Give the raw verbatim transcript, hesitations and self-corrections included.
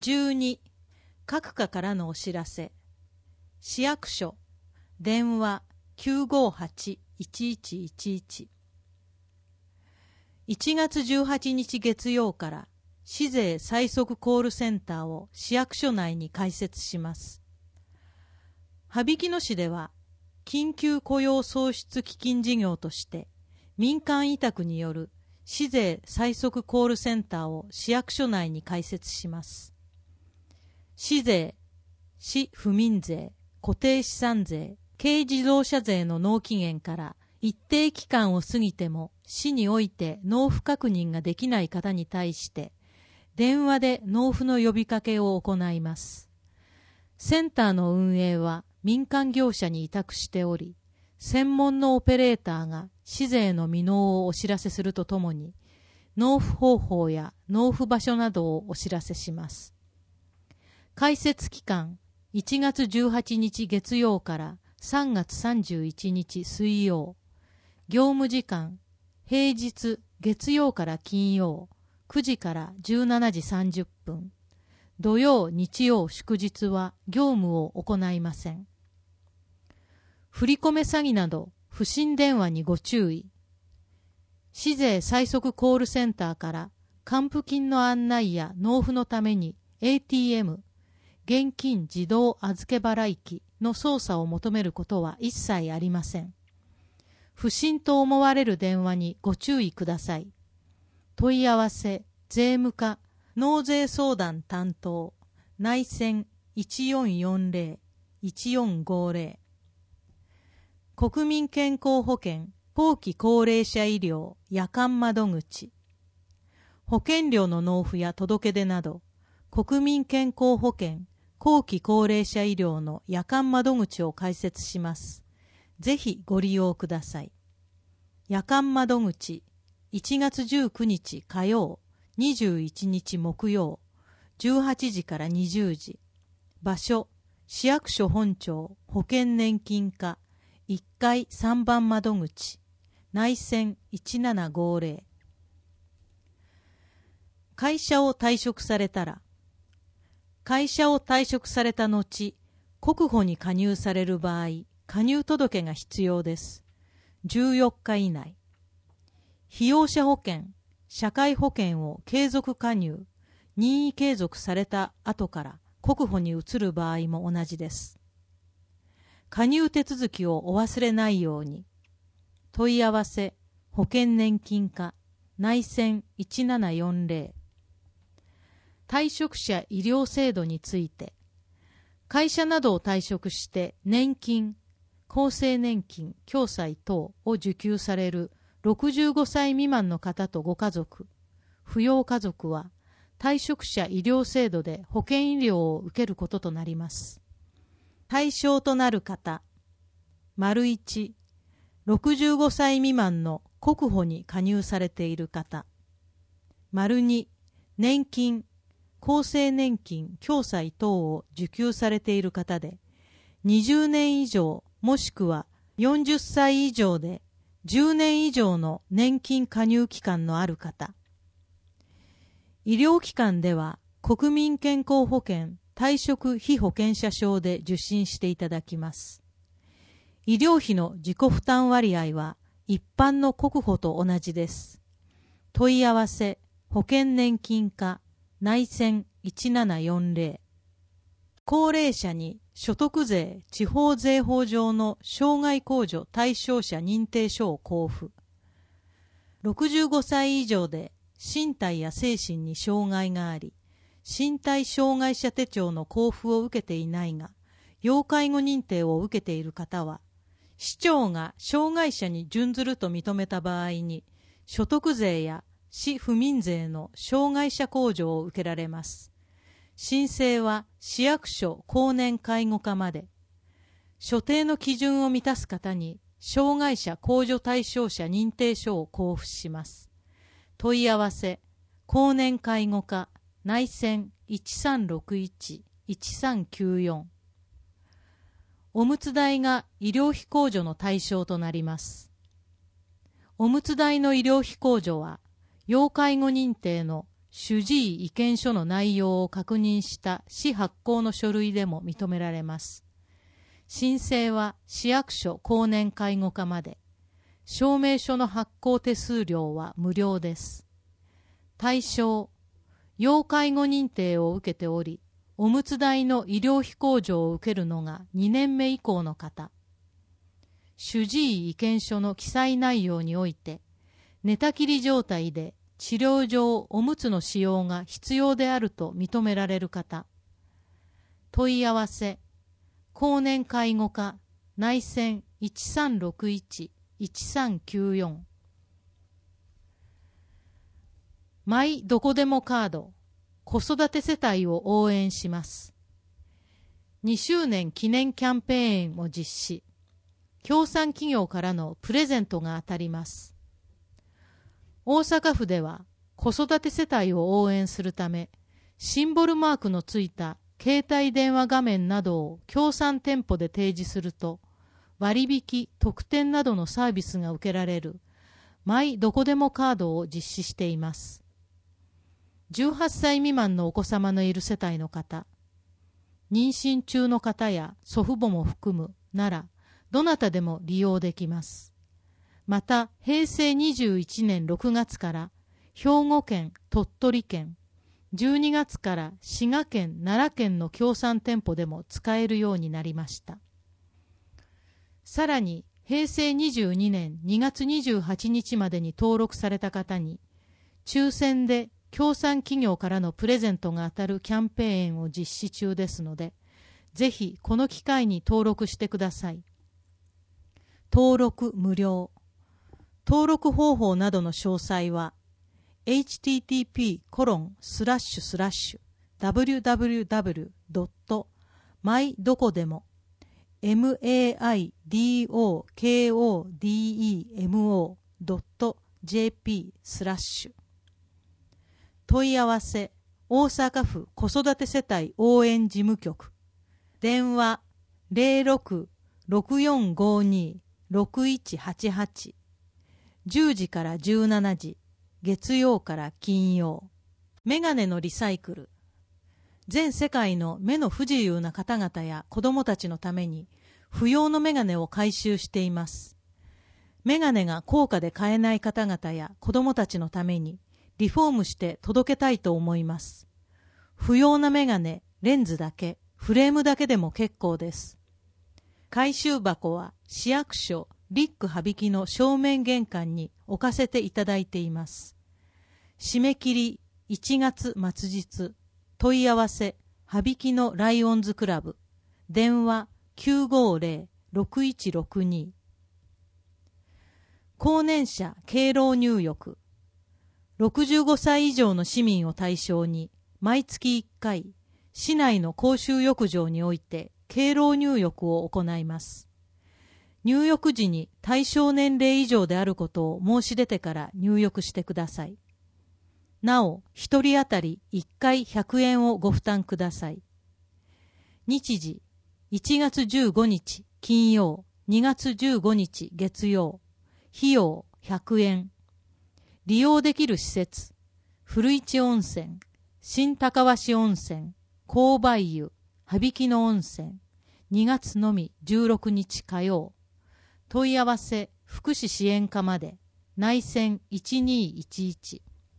じゅうに、各課からのお知らせ。市役所、電話 きゅうごはち いちいちいちいち。いちがつじゅうはちにち月曜から市税最速コールセンターを市役所内に開設します。羽曳野市では緊急雇用創出基金事業として民間委託による市税最速コールセンターを市役所内に開設します。市税、市府民税、固定資産税、軽自動車税の納期限から一定期間を過ぎても市において納付確認ができない方に対して電話で納付の呼びかけを行います。センターの運営は民間業者に委託しており、専門のオペレーターが市税の未納をお知らせするとともに、納付方法や納付場所などをお知らせします。開設期間、いちがつじゅうはちにち月曜からさんがつさんじゅういちにち水曜。業務時間、平日月曜から金曜くじからじゅうしちじさんじゅっぷん。土曜、日曜、祝日は業務を行いません。振り込め詐欺など不審電話にご注意。市税最速コールセンターから還付金の案内や納付のために エーティーエム、現金自動預け払い機の操作を求めることは一切ありません。不審と思われる電話にご注意ください。問い合わせ、税務課、納税相談担当、内線 いちよんよんぜろ いちよんごぜろ。国民健康保険、後期高齢者医療、夜間窓口。保険料の納付や届け出など、国民健康保険、後期高齢者医療の夜間窓口を開設します。ぜひご利用ください。夜間窓口、いちがつじゅうくにち火曜、にじゅういちにち木曜、じゅうはちじからにじゅうじ。場所、市役所本庁保険年金課いっかいさんばん窓口、内線いちななごぜろ。会社を退職されたら、会社を退職された後、国保に加入される場合、加入届が必要です。じゅうよっか以内。被用者保険、社会保険を継続加入、任意継続された後から国保に移る場合も同じです。加入手続きをお忘れないように。問い合わせ、保険年金課、内線いちななよんぜろ。退職者医療制度について、会社などを退職して年金、厚生年金、共済等を受給されるろくじゅうごさい未満の方とご家族、扶養家族は退職者医療制度で保険医療を受けることとなります。対象となる方、丸いち、ろくじゅうごさい未満の国保に加入されている方、丸に、年金、厚生年金、共済等を受給されている方で、にじゅうねん以上もしくはよんじゅっさい以上でじゅうねん以上の年金加入期間のある方。医療機関では国民健康保険退職被保険者証で受診していただきます。医療費の自己負担割合は一般の国保と同じです。問い合わせ、保険年金課、内線いちななよんぜろ。高齢者に所得税地方税法上の障害控除対象者認定書を交付。ろくじゅうごさい以上で身体や精神に障害があり、身体障害者手帳の交付を受けていないが、要介護認定を受けている方は、市長が障害者に準ずると認めた場合に、所得税や市府民税の障害者控除を受けられます。申請は市役所後年介護課まで。所定の基準を満たす方に障害者控除対象者認定書を交付します。問い合わせ、後年介護課、内線いちさんろくいち いちさんきゅうよん。おむつ代が医療費控除の対象となります。おむつ代の医療費控除は、要介護認定の主治医意見書の内容を確認した市発行の書類でも認められます。申請は市役所後年介護課まで。証明書の発行手数料は無料です。対象、要介護認定を受けており、おむつ代の医療費控除を受けるのがにねんめ以降の方。主治医意見書の記載内容において、寝たきり状態で治療上おむつの使用が必要であると認められる方。問い合わせ、後年介護課内線 いちさんろくいち いちさんきゅうよん。マイどこでもカード、子育て世帯を応援します。にしゅうねん記念キャンペーンを実施。協賛企業からのプレゼントが当たります。大阪府では子育て世帯を応援するため、シンボルマークのついた携帯電話画面などを協賛店舗で提示すると、割引・特典などのサービスが受けられるマイどこでもカードを実施しています。じゅうはっさい未満のお子様のいる世帯の方、妊娠中の方や祖父母も含むなら、どなたでも利用できます。また、へいせいにじゅういちねんろくがつから兵庫県、鳥取県、じゅうにがつから滋賀県、奈良県の協賛店舗でも使えるようになりました。さらに、へいせいにじゅうにねんにがつにじゅうはちにちまでに登録された方に、抽選で協賛企業からのプレゼントが当たるキャンペーンを実施中ですので、ぜひこの機会に登録してください。登録無料。登録方法などの詳細は エイチティーティーピーコロンスラッシュスラッシュダブリューダブリューダブリュードットマイどこでも マイドコドットジェーピー スラッシュ問い合わせ大阪府子育て世帯応援事務局電話 ゼロろく ろくよんごに ろくいちはちはちじゅうじからじゅうしちじ月曜から金曜。メガネのリサイクル。全世界の目の不自由な方々や子供たちのために不要のメガネを回収しています。メガネが高価で買えない方々や子供たちのためにリフォームして届けたいと思います。不要なメガネ、レンズだけ、フレームだけでも結構です。回収箱は市役所リック羽曳の正面玄関に置かせていただいています。締め切りいちがつ末日。問い合わせ羽曳のライオンズクラブ電話 きゅうごゼロ ろくいちろくに。高年者敬老入浴。ろくじゅうごさい以上の市民を対象に毎月いっかい市内の公衆浴場において敬老入浴を行います。入浴時に対象年齢以上であることを申し出てから入浴してください。なお、一人当たりいっかいひゃくえんをご負担ください。日時、いちがつじゅうごにち金曜、にがつじゅうごにち月曜。費用ひゃくえん。利用できる施設、古市温泉、新高鷲温泉、紅梅湯、羽曳野温泉。にがつのみじゅうろくにち火曜。問い合わせ福祉支援課まで内線いちにいちいち